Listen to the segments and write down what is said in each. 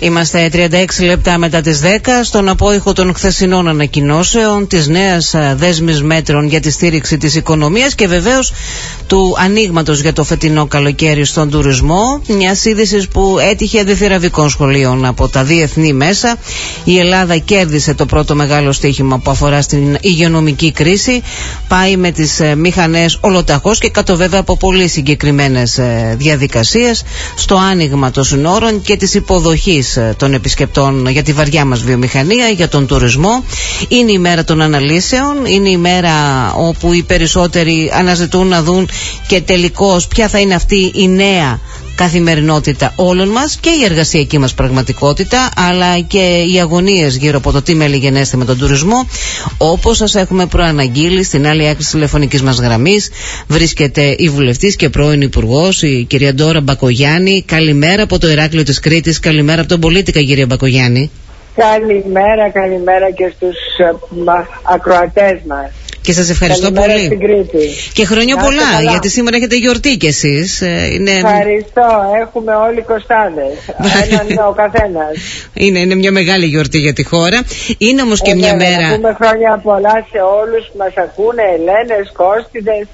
Είμαστε 36 λεπτά μετά τις 10 στον απόϊχο των χθεσινών ανακοινώσεων, της νέας δέσμης μέτρων για τη στήριξη της οικονομίας και βεβαίως του ανοίγματος για το φετινό καλοκαίρι στον τουρισμό. Μια είδηση που έτυχε αντιθυραβικών σχολείων από τα διεθνή μέσα. Η Ελλάδα κέρδισε το πρώτο μεγάλο στοίχημα που αφορά στην υγειονομική κρίση. Πάει με τις μηχανές ολοταχώς και κάτω βέβαια από πολύ συγκεκριμένες διαδικασίες στο άνοιγμα των συνόρων και της υποδοχής των επισκεπτών για τη βαριά μας βιομηχανία, για τον τουρισμό. Είναι η μέρα των αναλύσεων, είναι η μέρα όπου οι περισσότεροι αναζητούν να δουν και τελικώς ποια θα είναι αυτή η νέα καθημερινότητα όλων μας και η εργασιακή μας πραγματικότητα, αλλά και οι αγωνίες γύρω από το τι μελιγενέστε με τον τουρισμό. Όπως σας έχουμε προαναγγείλει, στην άλλη άκρη της τηλεφωνικής μας γραμμής βρίσκεται η βουλευτής και πρώην υπουργός, η κυρία Ντόρα Μπακογιάννη. Καλημέρα από το Ηράκλειο της Κρήτης, καλημέρα από τον Πολίτικα, κυρία Μπακογιάννη. Καλημέρα και στους ακροατές μας. Και σας ευχαριστώ πολύ. Και χρόνια πολλά, γιατί σήμερα έχετε γιορτή κι εσείς. Ευχαριστώ, έχουμε όλοι κοστάδες. Έναν ο καθένας. Είναι μια μεγάλη γιορτή για τη χώρα. Είναι όμως και μια μέρα. Έχουμε χρόνια πολλά σε όλους που μας ακούνε, Ελένες, Κώστιδες,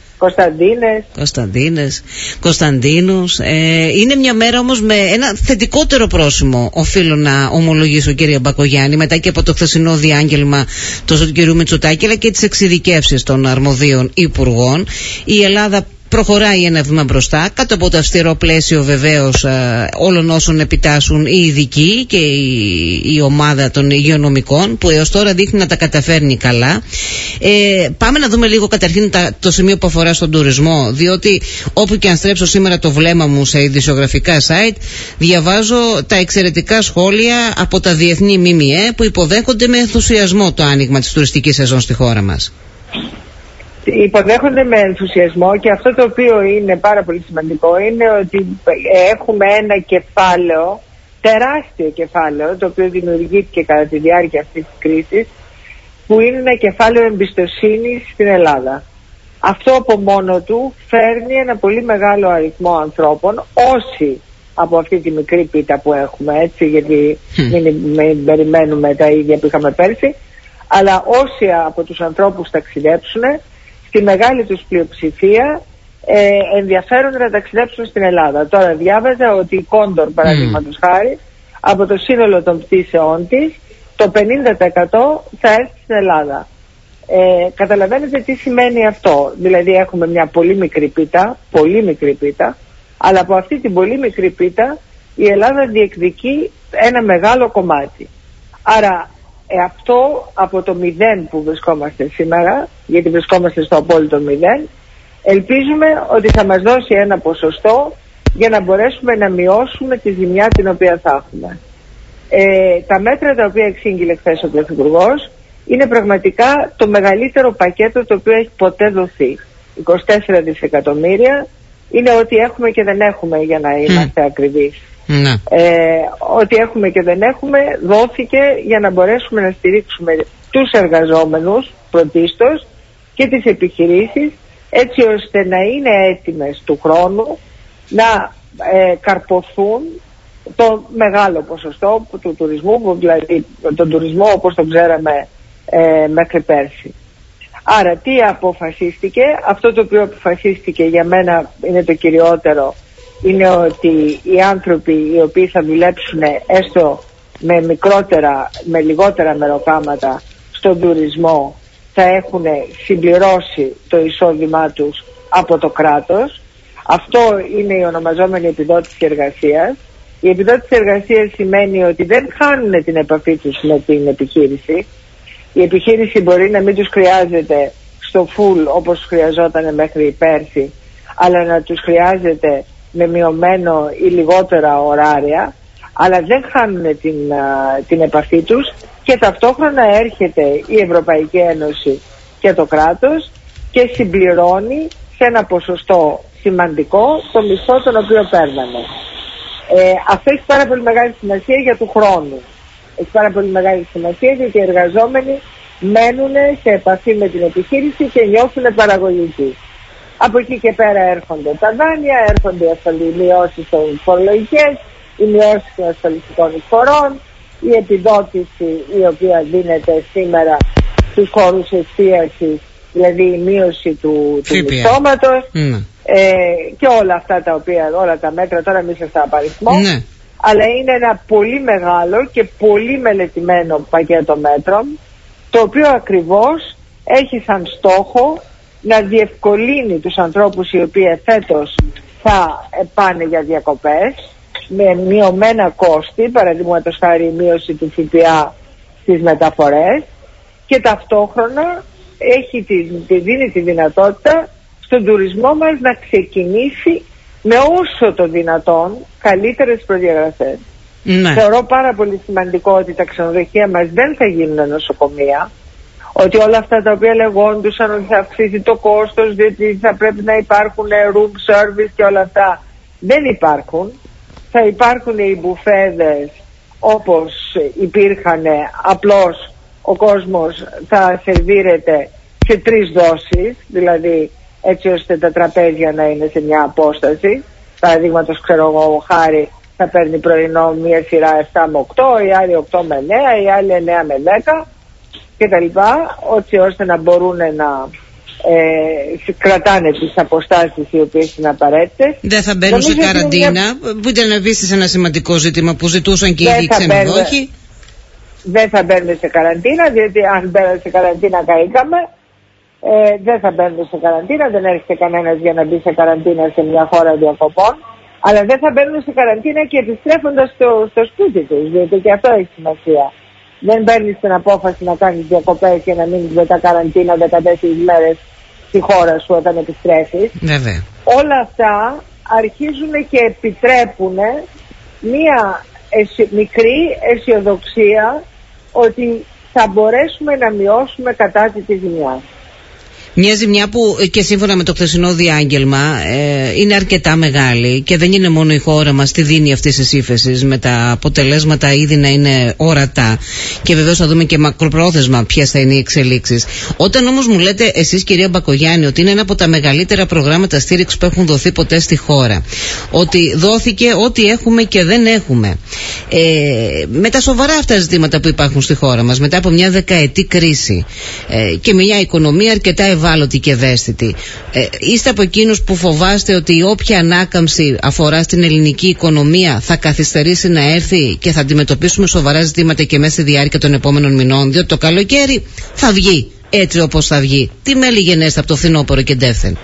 Κωνσταντίνους. Είναι μια μέρα όμως με ένα θετικότερο πρόσημο, οφείλω να ομολογήσω, κυρία Μπακογιάννη, μετά και από το χθεσινό διάγγελμα τόσο του κυρίου Μητσοτάκη αλλά και τις εξειδικεύσεις των αρμοδίων υπουργών. Η Ελλάδα προχωράει ένα βήμα μπροστά, κάτω από το αυστηρό πλαίσιο βεβαίως όλων όσων επιτάσσουν οι ειδικοί και η ομάδα των υγειονομικών που έως τώρα δείχνει να τα καταφέρνει καλά. Πάμε να δούμε λίγο καταρχήν το σημείο που αφορά στον τουρισμό, διότι όπου και αν στρέψω σήμερα το βλέμμα μου σε ειδησιογραφικά site, διαβάζω τα εξαιρετικά σχόλια από τα διεθνή ΜΜΕ που υποδέχονται με ενθουσιασμό το άνοιγμα της τουριστικής σεζόν στη χώρα μας. Υποδέχονται με ενθουσιασμό και αυτό το οποίο είναι πάρα πολύ σημαντικό είναι ότι έχουμε ένα κεφάλαιο, τεράστιο κεφάλαιο, το οποίο δημιουργήθηκε κατά τη διάρκεια αυτής της κρίσης, που είναι ένα κεφάλαιο εμπιστοσύνης στην Ελλάδα. Αυτό από μόνο του φέρνει ένα πολύ μεγάλο αριθμό ανθρώπων, όσοι από αυτή τη μικρή πίτα που έχουμε, έτσι, γιατί μην περιμένουμε τα ίδια που είχαμε πέρσι, αλλά όσοι από τους ανθρώπους ταξιδέψουν, στη μεγάλη τους πλειοψηφία ενδιαφέρονται να ταξιδέψουν στην Ελλάδα. Τώρα διάβαζα ότι η Κόντορ, παραδείγματος χάρη, από το σύνολο των πτήσεών της, το 50% θα έρθει στην Ελλάδα. Καταλαβαίνετε τι σημαίνει αυτό. Δηλαδή έχουμε μια πολύ μικρή πίτα, αλλά από αυτή την πολύ μικρή πίτα η Ελλάδα διεκδικεί ένα μεγάλο κομμάτι. Άρα αυτό από το 0 που βρισκόμαστε σήμερα, γιατί βρισκόμαστε στο απόλυτο 0, ελπίζουμε ότι θα μας δώσει ένα ποσοστό για να μπορέσουμε να μειώσουμε τη ζημιά την οποία θα έχουμε. Τα μέτρα τα οποία εξήγηλε χθες ο Πρωθυπουργός είναι πραγματικά το μεγαλύτερο πακέτο το οποίο έχει ποτέ δοθεί. 24 δισεκατομμύρια είναι ό,τι έχουμε και δεν έχουμε, για να είμαστε ακριβείς. Ό,τι έχουμε και δεν έχουμε δόθηκε για να μπορέσουμε να στηρίξουμε τους εργαζόμενους πρωτίστως και τις επιχειρήσεις, έτσι ώστε να είναι έτοιμες του χρόνου να καρποθούν το μεγάλο ποσοστό του τουρισμού, δηλαδή τον τουρισμό όπως τον ξέραμε μέχρι πέρσι. Άρα τι αποφασίστηκε? Αυτό το οποίο αποφασίστηκε για μένα είναι το κυριότερο, είναι ότι οι άνθρωποι οι οποίοι θα δουλέψουν έστω με λιγότερα μεροκάματα στον τουρισμό θα έχουν συμπληρώσει το εισόδημά τους από το κράτος. Αυτό είναι η ονομαζόμενη επιδότηση εργασίας. Η επιδότηση εργασίας σημαίνει ότι δεν χάνουν την επαφή τους με την επιχείρηση. Η επιχείρηση μπορεί να μην τους χρειάζεται στο full όπως χρειαζόταν μέχρι πέρσι, αλλά να τους χρειάζεται με μειωμένο ή λιγότερα ωράρια, αλλά δεν χάνουν την επαφή τους, και ταυτόχρονα έρχεται η Ευρωπαϊκή Ένωση και το κράτος και συμπληρώνει σε ένα ποσοστό σημαντικό το μισθό τον οποίο παίρναμε. Αυτό έχει πάρα πολύ μεγάλη σημασία για του χρόνου. Έχει πάρα πολύ μεγάλη σημασία γιατί οι εργαζόμενοι μένουν σε επαφή με την επιχείρηση και νιώθουν παραγωγικοί. Από εκεί και πέρα έρχονται τα δάνεια, έρχονται οι μειώσεις των φορολογικές, οι μειώσεις των ασφαλιστικών εισφορών, η επιδότηση η οποία δίνεται σήμερα στους χώρους εστίασης, δηλαδή η μείωση του μισθώματος, και όλα αυτά τα οποία, όλα τα μέτρα, τώρα μην σας τα απαριθμώ, αλλά είναι ένα πολύ μεγάλο και πολύ μελετημένο πακέτο μέτρων, το οποίο ακριβώς έχει σαν στόχο να διευκολύνει τους ανθρώπους οι οποίοι φέτος θα πάνε για διακοπές με μειωμένα κόστη, παραδείγματος χάρη η μείωση του ΦΠΑ στις μεταφορές, και ταυτόχρονα δίνει τη δυνατότητα στον τουρισμό μας να ξεκινήσει με όσο το δυνατόν καλύτερες προδιαγραφές. Θεωρώ πάρα πολύ σημαντικό ότι τα ξενοδοχεία μας δεν θα γίνουν νοσοκομεία, ότι όλα αυτά τα οποία λεγόντουσαν ότι θα αυξήσει το κόστος, διότι θα πρέπει να υπάρχουν room service και όλα αυτά, δεν υπάρχουν. Θα υπάρχουν οι μπουφέδες όπως υπήρχαν, απλώς ο κόσμος θα σερβίρεται σε 3 δόσεις, δηλαδή έτσι ώστε τα τραπέζια να είναι σε μια απόσταση. Παραδείγματος, ξέρω εγώ, χάρη θα παίρνει πρωινό μία σειρά 7 με 8, η άλλη 8 με 9, η άλλη 9 με 10 κτλ, έτσι ώστε να μπορούν να κρατάνε τις αποστάσεις οι οποίες είναι απαραίτητες. Δεν θα μπαίνουν σε καραντίνα, που ήταν επίσης ένα σημαντικό ζήτημα που ζητούσαν και οι ίδιοι ξενοδόχοι. Δεν θα μπαίνουν σε καραντίνα, διότι αν μπαίνουν σε καραντίνα καήκαμε. Δεν θα μπαίνουν σε καραντίνα, δεν έρχεται κανένας για να μπει σε καραντίνα σε μια χώρα διακοπών, αλλά δεν θα μπαίνουν σε καραντίνα και επιστρέφοντας στο σπίτι τους, διότι και αυτό έχει σημασία. Δεν παίρνεις την απόφαση να κάνεις διακοπές και να μείνεις μετά καραντίνα 14 μέρες στη χώρα σου όταν επιστρέφεις. Βέβαια. Όλα αυτά αρχίζουν και επιτρέπουν μια μικρή αισιοδοξία ότι θα μπορέσουμε να μειώσουμε κατά τη ζημιά. Μια ζημιά που και σύμφωνα με το χθεσινό διάγγελμα είναι αρκετά μεγάλη και δεν είναι μόνο η χώρα μας τη δίνει αυτής της ύφεσης, με τα αποτελέσματα ήδη να είναι ορατά, και βεβαίως θα δούμε και μακροπρόθεσμα ποιες θα είναι οι εξελίξεις. Όταν όμως μου λέτε εσείς, κυρία Μπακογιάννη, ότι είναι ένα από τα μεγαλύτερα προγράμματα στήριξης που έχουν δοθεί ποτέ στη χώρα, ότι δόθηκε ό,τι έχουμε και δεν έχουμε, με τα σοβαρά αυτά ζητήματα που υπάρχουν στη χώρα μας μετά από μια δεκαετή κρίση και μια οικονομία αρκετά ευάλωτη και ευαίσθητη, είστε από εκείνους που φοβάστε ότι η όποια ανάκαμψη αφορά στην ελληνική οικονομία θα καθυστερήσει να έρθει και θα αντιμετωπίσουμε σοβαρά ζητήματα και μέσα στη διάρκεια των επόμενων μηνών, διότι το καλοκαίρι θα βγει έτσι όπως θα βγει? Τι μέλη γενέστε από το φθινόπωρο και ντεύθεν?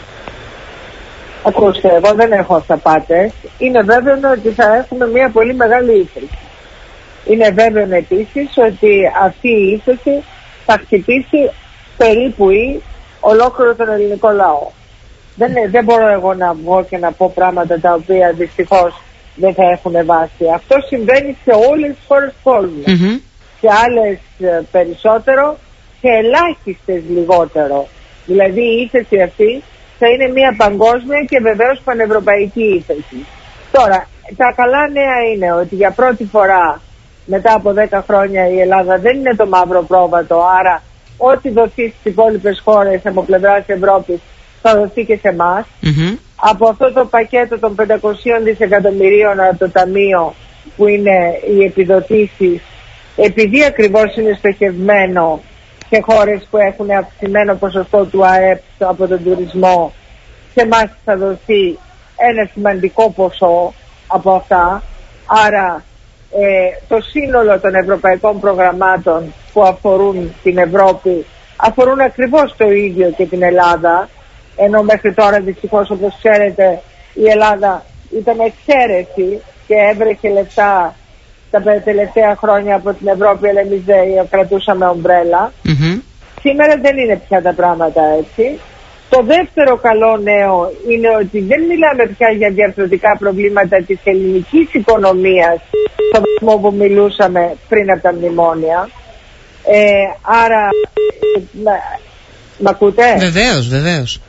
Ακούστε, εγώ δεν έχω αυταπάτες. Είναι βέβαιο ότι θα έχουμε μια πολύ μεγάλη ύφεση. Είναι βέβαιο επίσης ότι αυτή η ύφεση θα χτυπήσει περίπου ολόκληρο τον ελληνικό λαό. Δεν μπορώ εγώ να βγω και να πω πράγματα τα οποία δυστυχώς δεν θα έχουν βάση. Αυτό συμβαίνει σε όλες τις χώρες του κόσμου. Σε άλλες περισσότερο, σε ελάχιστες λιγότερο. Δηλαδή η ύφεση αυτή θα είναι μια παγκόσμια και βεβαίως πανευρωπαϊκή ύφεση. Τώρα, τα καλά νέα είναι ότι για πρώτη φορά μετά από 10 χρόνια η Ελλάδα δεν είναι το μαύρο πρόβατο, άρα ό,τι δοθεί στις υπόλοιπες χώρες από πλευράς Ευρώπης θα δοθεί και σε εμάς. Από αυτό το πακέτο των 500 δισεκατομμυρίων από το Ταμείο που είναι οι επιδοτήσεις, επειδή ακριβώς είναι στοχευμένο σε χώρες που έχουν αυξημένο ποσοστό του ΑΕΠ από τον τουρισμό, σε εμάς θα δοθεί ένα σημαντικό ποσό από αυτά. Άρα το σύνολο των ευρωπαϊκών προγραμμάτων που αφορούν την Ευρώπη αφορούν ακριβώς το ίδιο και την Ελλάδα, ενώ μέχρι τώρα δυστυχώς, όπως ξέρετε, η Ελλάδα ήταν εξαίρεση και έβρεχε λεφτά τα τελευταία χρόνια από την Ευρώπη, αλλά εμείς δεν κρατούσαμε ομπρέλα. Σήμερα δεν είναι πια τα πράγματα έτσι. Το δεύτερο καλό νέο είναι ότι δεν μιλάμε πια για διαρθρωτικά προβλήματα της ελληνικής οικονομίας στον βαθμό που μιλούσαμε πριν από τα μνημόνια. Άρα, μ' ακούτε? Βεβαίως.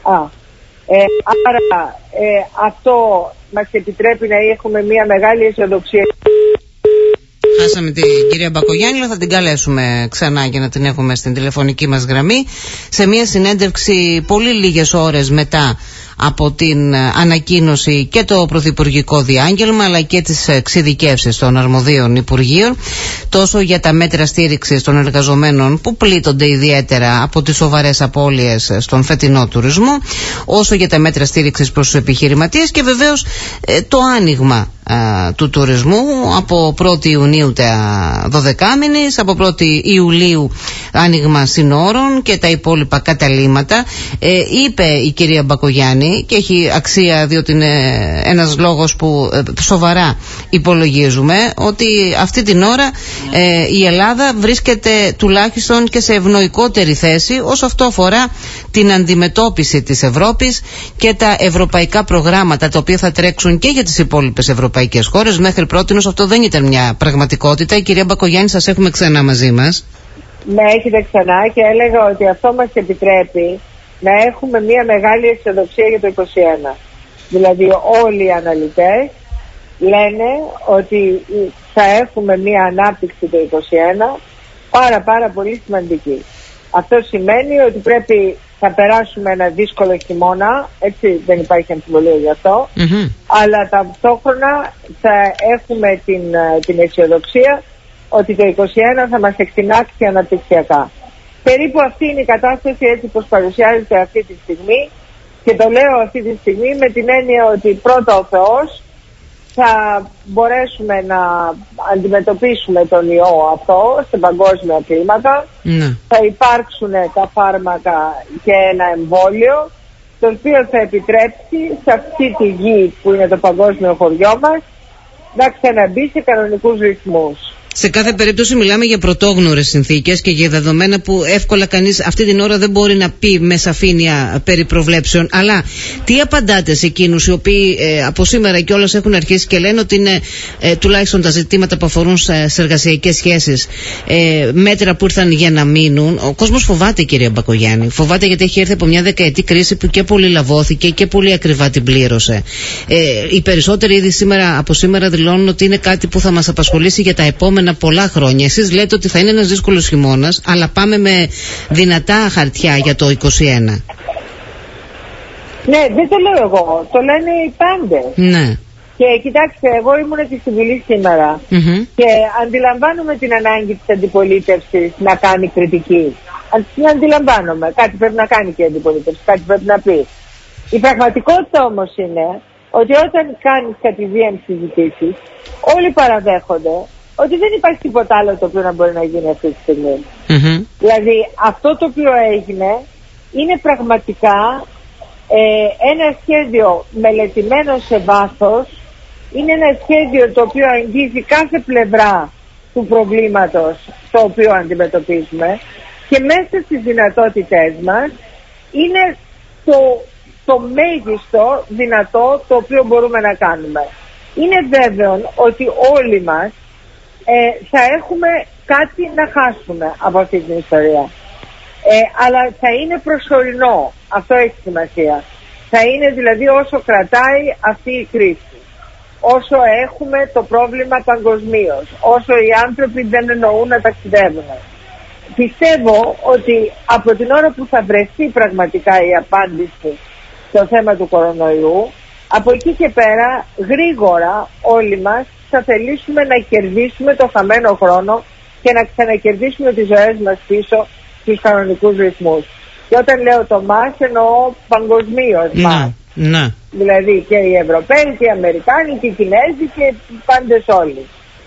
Άρα αυτό μας επιτρέπει να έχουμε μια μεγάλη αισιοδοξία. Χάσαμε την κυρία Μπακογιάννη, αλλά θα την καλέσουμε ξανά για να την έχουμε στην τηλεφωνική μας γραμμή. Σε μια συνέντευξη πολύ λίγες ώρες μετά από την ανακοίνωση και το πρωθυπουργικό διάγγελμα, αλλά και τις εξειδικεύσεις των αρμοδίων υπουργείων, τόσο για τα μέτρα στήριξης των εργαζομένων που πλήττονται ιδιαίτερα από τις σοβαρές απώλειες στον φετινό τουρισμό, όσο για τα μέτρα στήριξης προς τους επιχειρηματίες και βεβαίως το άνοιγμα του τουρισμού από 1η Ιουνίου τα 12 μήνες, από 1η Ιουλίου άνοιγμα συνόρων και τα υπόλοιπα καταλύματα. Είπε η κυρία Μπακογιάννη, και έχει αξία διότι είναι ένας λόγος που σοβαρά υπολογίζουμε, ότι αυτή την ώρα η Ελλάδα βρίσκεται τουλάχιστον και σε ευνοϊκότερη θέση όσο αυτό αφορά την αντιμετώπιση της Ευρώπης και τα ευρωπαϊκά προγράμματα τα οποία θα τρέξουν και για τις υπόλοιπες ευρωπαϊκές χώρες. Μέχρι πρότινος αυτό δεν ήταν μια πραγματικότητα. Η κυρία Μπακογιάννη, σας έχουμε ξανά μαζί μας. Ναι, έχετε ξανά, και έλεγα ότι αυτό μας επιτρέπει να έχουμε μια μεγάλη αισιοδοξία για το 2021. Δηλαδή όλοι οι αναλυτές λένε ότι θα έχουμε μια ανάπτυξη το 2021 πάρα πολύ σημαντική. Αυτό σημαίνει ότι θα περάσουμε ένα δύσκολο χειμώνα, έτσι, δεν υπάρχει αμφιβολία γι' αυτό, αλλά ταυτόχρονα θα έχουμε την αισιοδοξία ότι το 2021 θα μας εκτινάξει αναπτυξιακά. Περίπου αυτή είναι η κατάσταση έτσι πως παρουσιάζεται αυτή τη στιγμή, και το λέω αυτή τη στιγμή με την έννοια ότι πρώτα ο Θεός θα μπορέσουμε να αντιμετωπίσουμε τον ιό αυτό σε παγκόσμια κλίματα. Θα υπάρξουν τα φάρμακα και ένα εμβόλιο το οποίο θα επιτρέψει σε αυτή τη γη που είναι το παγκόσμιο χωριό μας να ξαναμπεί σε κανονικούς ρυθμούς. Σε κάθε περίπτωση μιλάμε για πρωτόγνωρες συνθήκες και για δεδομένα που εύκολα κανείς αυτή την ώρα δεν μπορεί να πει με σαφήνεια περί προβλέψεων. Αλλά τι απαντάτε σε εκείνους οι οποίοι από σήμερα κιόλας έχουν αρχίσει και λένε ότι είναι τουλάχιστον τα ζητήματα που αφορούν σε εργασιακές σχέσεις μέτρα που ήρθαν για να μείνουν? Ο κόσμος φοβάται, κυρία Μπακογιάννη. Φοβάται γιατί έχει έρθει από μια δεκαετή κρίση που και πολύ λαβώθηκε και πολύ ακριβά την πλήρωσε. Οι περισσότεροι ήδη από σήμερα δηλώνουν ότι είναι κάτι που θα μας απασχολήσει για τα επόμενα πολλά χρόνια. Εσείς λέτε ότι θα είναι ένας δύσκολος χειμώνας, αλλά πάμε με δυνατά χαρτιά για το 2021. Ναι, δεν το λέω εγώ. Το λένε οι πάντες. Ναι. Και κοιτάξτε, εγώ ήμουν στη Βουλή σήμερα και αντιλαμβάνομαι την ανάγκη της αντιπολίτευσης να κάνει κριτική. Αντιλαμβάνομαι. Κάτι πρέπει να κάνει και η αντιπολίτευση. Κάτι πρέπει να πει. Η πραγματικότητα όμως είναι ότι όταν κάνεις κατηδίαν συζητήσεις, όλοι παραδέχονται ότι δεν υπάρχει τίποτα άλλο το οποίο να μπορεί να γίνει αυτή τη στιγμή. Δηλαδή αυτό το οποίο έγινε είναι πραγματικά ένα σχέδιο μελετημένο σε βάθος, είναι ένα σχέδιο το οποίο αγγίζει κάθε πλευρά του προβλήματος το οποίο αντιμετωπίζουμε, και μέσα στις δυνατότητές μας είναι το μέγιστο δυνατό το οποίο μπορούμε να κάνουμε. Είναι βέβαιο ότι όλοι μας θα έχουμε κάτι να χάσουμε από αυτή την ιστορία. Αλλά θα είναι προσωρινό. Αυτό έχει σημασία. Θα είναι δηλαδή όσο κρατάει αυτή η κρίση. Όσο έχουμε το πρόβλημα παγκοσμίως. Όσο οι άνθρωποι δεν εννοούν να ταξιδεύουν. Πιστεύω ότι από την ώρα που θα βρεθεί πραγματικά η απάντηση στο θέμα του κορονοϊού, από εκεί και πέρα γρήγορα όλοι μας θα θελήσουμε να κερδίσουμε το χαμένο χρόνο και να ξανακερδίσουμε τις ζωές μας πίσω στους κανονικούς ρυθμούς. Και όταν λέω το μας, εννοώ παγκοσμίως μας. Δηλαδή και οι Ευρωπαίοι και οι Αμερικάνοι και οι Κινέζοι και οι πάντες όλοι.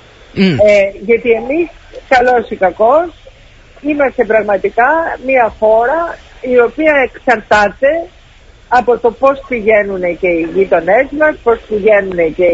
Γιατί εμείς, καλός ή κακός, είμαστε πραγματικά μια χώρα η οποία εξαρτάται από το πώς πηγαίνουν και οι γείτονές μας, πώς πηγαίνουν και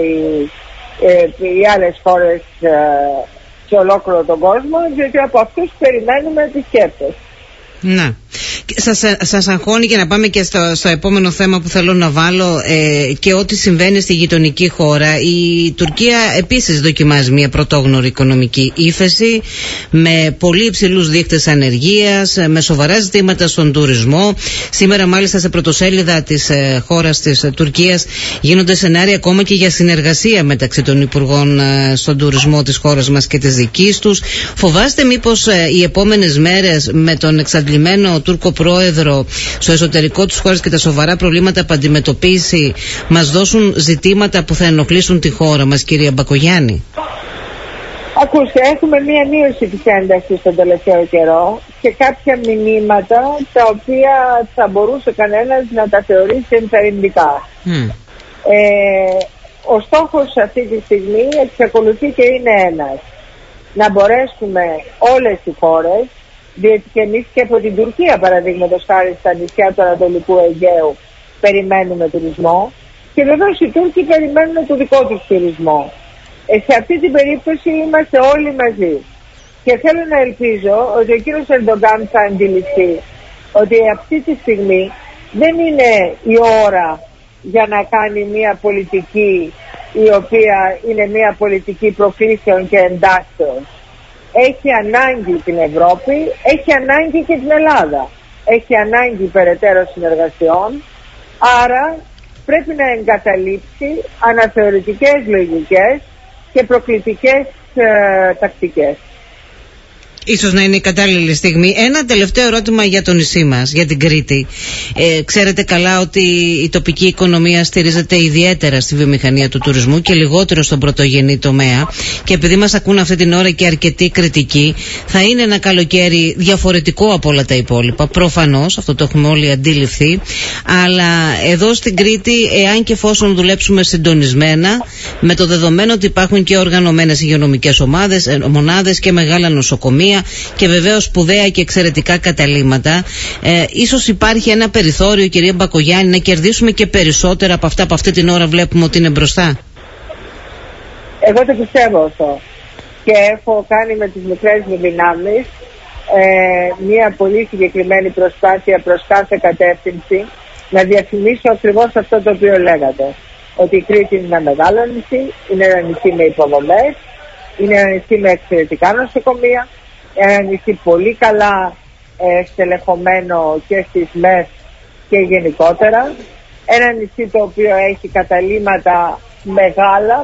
οι άλλες χώρες σε ολόκληρο τον κόσμο, διότι από αυτούς περιμένουμε επισκέπτες. Να. Σας αγχώνει, και να πάμε και στο επόμενο θέμα που θέλω να βάλω, και ό,τι συμβαίνει στη γειτονική χώρα. Η Τουρκία επίσης δοκιμάζει μια πρωτόγνωρη οικονομική ύφεση με πολύ υψηλούς δείκτες ανεργίας, με σοβαρά ζητήματα στον τουρισμό. Σήμερα μάλιστα σε πρωτοσέλιδα της χώρας της Τουρκίας γίνονται σενάρια ακόμα και για συνεργασία μεταξύ των υπουργών στον τουρισμό της χώρας μας και της δικής τους. Φοβάστε μήπως οι επόμενες μέρες με τον εξαντλημένο Τούρκο πρόεδρο στο εσωτερικό της χώρας και τα σοβαρά προβλήματα που αντιμετωπίσει μας δώσουν ζητήματα που θα ενοχλήσουν τη χώρα μας, κυρία Μπακογιάννη? Ακούστε, έχουμε μία μείωση της έντασης τον τελευταίο καιρό και κάποια μηνύματα τα οποία θα μπορούσε κανένας να τα θεωρήσει ενθαρρυντικά. Ο στόχος αυτή τη στιγμή εξακολουθεί και είναι ένας. Να μπορέσουμε όλες οι χώρες, διότι και εμείς και από την Τουρκία παραδείγματος χάρη στα νησιά του Ανατολικού Αιγαίου περιμένουμε τουρισμό και βεβαίως οι Τούρκοι περιμένουν το δικό τους τουρισμό. Σε αυτή την περίπτωση είμαστε όλοι μαζί και θέλω να ελπίζω ότι ο κύριος Ερντογκάν θα αντιληφθεί ότι αυτή τη στιγμή δεν είναι η ώρα για να κάνει μια πολιτική η οποία είναι μια πολιτική προκλήσεων και εντάσεων. Έχει ανάγκη την Ευρώπη, έχει ανάγκη και την Ελλάδα, έχει ανάγκη περαιτέρω συνεργασιών, άρα πρέπει να εγκαταλείψει αναθεωρητικές λογικές και προκλητικές τακτικές. Ίσως να είναι η κατάλληλη στιγμή. Ένα τελευταίο ερώτημα για το νησί μας, για την Κρήτη. Ξέρετε καλά ότι η τοπική οικονομία στηρίζεται ιδιαίτερα στη βιομηχανία του τουρισμού και λιγότερο στον πρωτογενή τομέα. Και επειδή μας ακούν αυτή την ώρα και αρκετοί κριτικοί, θα είναι ένα καλοκαίρι διαφορετικό από όλα τα υπόλοιπα. Προφανώς, αυτό το έχουμε όλοι αντιληφθεί. Αλλά εδώ στην Κρήτη, εάν και εφόσον δουλέψουμε συντονισμένα, με το δεδομένο ότι υπάρχουν και οργανωμένες υγειονομικές μονάδες και μεγάλα νοσοκομεία και βεβαίως σπουδαία και εξαιρετικά καταλύματα, ίσως υπάρχει ένα περιθώριο, κυρία Μπακογιάννη, να κερδίσουμε και περισσότερα από αυτά που αυτή την ώρα βλέπουμε ότι είναι μπροστά. Εγώ το πιστεύω αυτό και έχω κάνει με τις μικρές μου δυνάμεις μια πολύ συγκεκριμένη προσπάθεια προς κάθε κατεύθυνση να διαφημίσω ακριβώς αυτό το οποίο λέγατε, ότι η Κρήτη είναι ένα μεγάλο νησί, είναι ένα νησί με υποδομές, είναι ένα νησί με εξαιρετικά νοσοκομεία, ένα νησί πολύ καλά στελεχωμένο και στις ΜΕΘ και γενικότερα, ένα νησί το οποίο έχει καταλύματα μεγάλα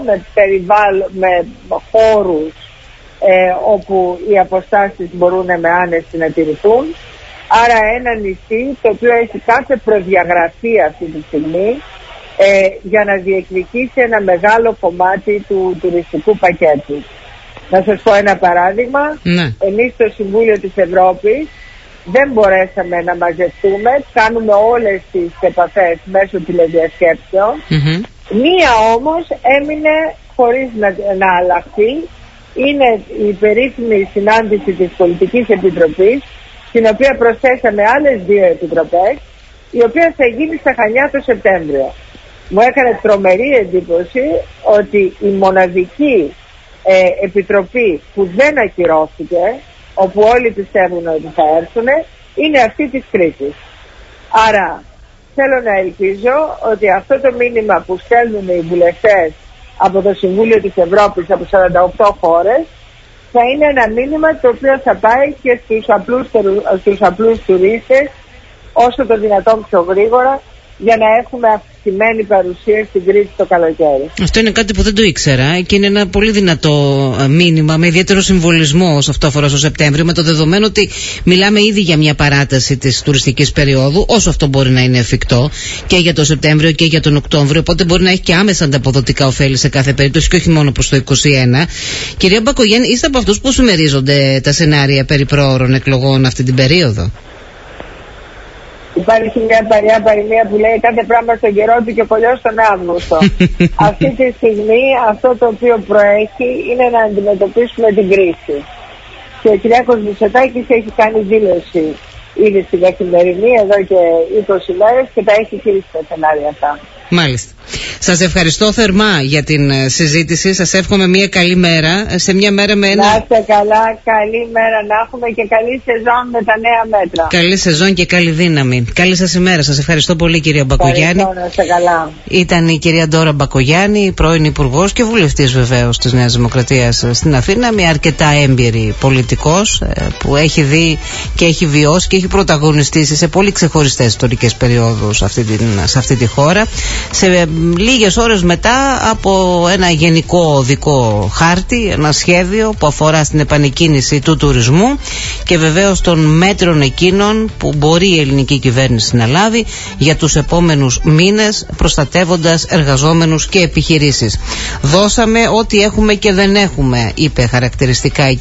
με χώρους όπου οι αποστάσεις μπορούν με άνεση να τηρηθούν, άρα ένα νησί το οποίο έχει κάθε προδιαγραφή αυτή τη στιγμή για να διεκδικήσει ένα μεγάλο κομμάτι του τουριστικού πακέτου. Να σας πω ένα παράδειγμα. Εμείς στο Συμβούλιο της Ευρώπης δεν μπορέσαμε να μαζευτούμε, κάνουμε όλες τις επαφές μέσω τηλεδιασκέψεων. Μία όμως έμεινε χωρίς να αλλάχθει. Είναι η περίφημη συνάντηση της Πολιτικής Επιτροπής, στην οποία προσθέσαμε άλλες 2 επιτροπές, η οποία θα γίνει στα Χανιά το Σεπτέμβριο. Μου έκανε τρομερή εντύπωση ότι η μοναδική επιτροπή που δεν ακυρώθηκε, όπου όλοι πιστεύουν ότι θα έρθουν, είναι αυτή της Κρήτης. Άρα θέλω να ελπίζω ότι αυτό το μήνυμα που στέλνουν οι βουλευτές από το Συμβούλιο της Ευρώπης από 48 χώρες θα είναι ένα μήνυμα το οποίο θα πάει και στους απλούς τουρίστες όσο το δυνατόν πιο γρήγορα, για να έχουμε αυξημένη παρουσία στην Κρήτη το καλοκαίρι. Αυτό είναι κάτι που δεν το ήξερα και είναι ένα πολύ δυνατό μήνυμα με ιδιαίτερο συμβολισμό όσο αυτό αφορά στο Σεπτέμβριο, με το δεδομένο ότι μιλάμε ήδη για μια παράταση της τουριστικής περίοδου, όσο αυτό μπορεί να είναι εφικτό και για το Σεπτέμβριο και για τον Οκτώβριο, οπότε μπορεί να έχει και άμεσα ανταποδοτικά ωφέλη σε κάθε περίπτωση και όχι μόνο προς το 2021. Κυρία Μπακογιάννη, είστε από αυτούς που συμμερίζονται τα σενάρια περί προώρων εκλογών αυτή την περίοδο? Υπάρχει μια παλιά παροιμία που λέει κάθε πράγμα στον καιρό του και κολλιό στον Αύγουστο. Αυτή τη στιγμή αυτό το οποίο προέχει είναι να αντιμετωπίσουμε την κρίση. Και ο Κυριάκος Μητσοτάκης έχει κάνει δήλωση ήδη στην Καθημερινή εδώ και 20 μέρες και τα έχει χειριστεί τα σενάρια αυτά. Μάλιστα. Σας ευχαριστώ θερμά για την συζήτηση. Σας εύχομαι μια καλή μέρα. Σε μια μέρα με ένα... Να είστε καλά, καλή μέρα να έχουμε και καλή σεζόν με τα νέα μέτρα. Καλή σεζόν και καλή δύναμη. Καλή σας ημέρα. Σας ευχαριστώ πολύ, κυρία Μπακογιάννη. Να είστε καλά. Ήταν η κυρία Ντόρα Μπακογιάννη, πρώην Υπουργός και βουλευτής βεβαίως της Νέας Δημοκρατίας στην Αθήνα, μια αρκετά έμπειρη πολιτικός που έχει δει και έχει βιώσει και έχει πρωταγωνιστήσει σε πολύ ξεχωριστές ιστορικές περιόδους σε αυτή τη χώρα. σε λίγες ώρες μετά από ένα γενικό οδικό χάρτη, ένα σχέδιο που αφορά στην επανεκκίνηση του τουρισμού και βεβαίως των μέτρων εκείνων που μπορεί η ελληνική κυβέρνηση να λάβει για τους επόμενους μήνες, προστατεύοντας εργαζόμενους και επιχειρήσεις. Δώσαμε ό,τι έχουμε και δεν έχουμε, είπε χαρακτηριστικά